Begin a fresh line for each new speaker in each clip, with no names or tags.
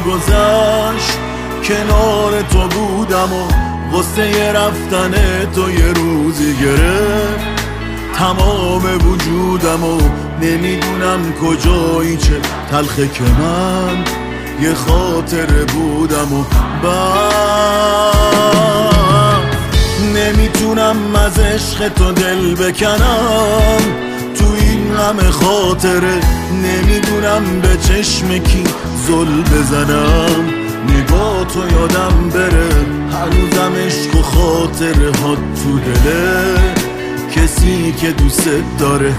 گذشت کنار تو بودم و غصه رفتن تو یه روزی گرفت تمام وجودم و نمیدونم کجایی چه تلخه که من یه خاطره بودم و بعد نمیتونم از عشق تو دل بکنم تو این همه خاطره نمیدونم به چشم کی زل بزنم نگاه تو یادم بره هنوزم عشق و خاطره ها تو دله کسی که دوست داره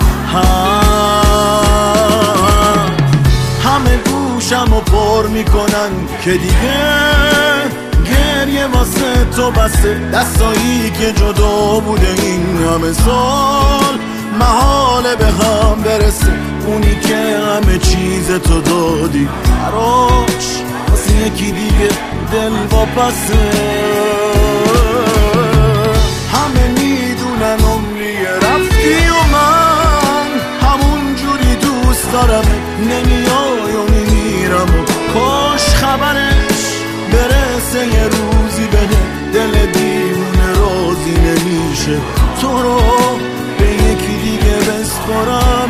همه گوشم رو پر میکنن که دیگه گریه واسه تو بسه دستایی که جدا بوده این همه سال محاله به هم برسه اونی که همه چیز تو دادی براش واسه یکی دیگه دل واپسه همه میدونن عمری رفتی و من همون جوری دوست دارم نمیای و میمیرم و کاش خبرش برسه یه روزی بده دل دیوونه راضی نمیشه تو رو به یکی دیگه بسپارم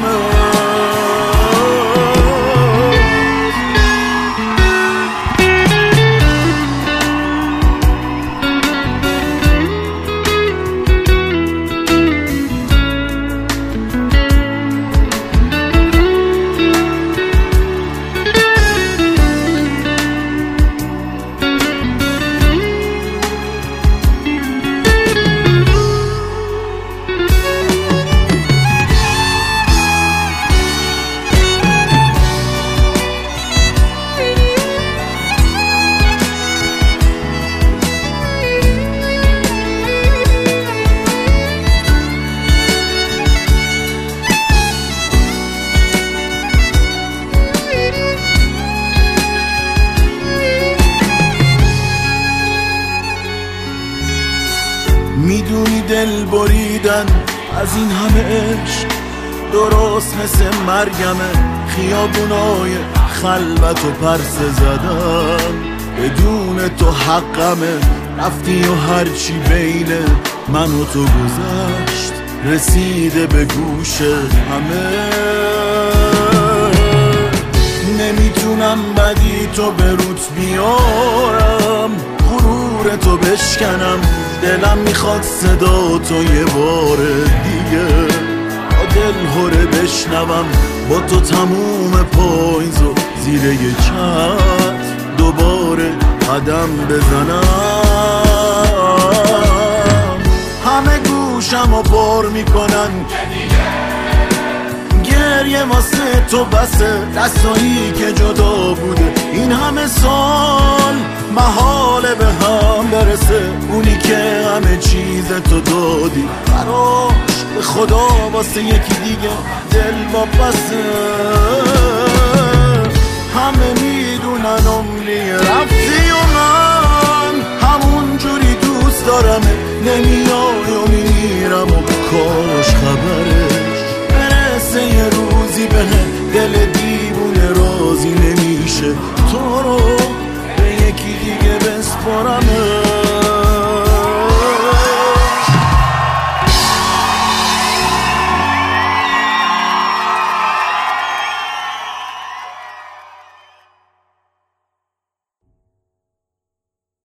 میدونی دل بریدن از این همه عشق درست مثل مرگمه خیابونای خلوت و پرسه زدن بدون تو حقمه رفتی و هرچی بین من و تو گذشت رسیده به گوش همه نمیتونم بدی تو به روت بیارم غرور تو بشکنم دلم میخواد صدا تو یه بار دیگه با دل هره بشنوم با تو تموم پاییز و زیر یه چتر دوباره قدم بزنم همه گوشم رو پر میکنن گریه واسه تو بسه دستایی که جدا بوده این همه سال محاله به هم برسه اونی که همه چیز تو دادی براش به خدا واسه یکی دیگه دل واپسه همه میدونن عمری رفتی و من همون جوری دوست دارم نمیای و میرم و کاش خبرش برسه یه روزی به دل دیوونه راضی نمیشه تو رو به یکی دیگه بسپارم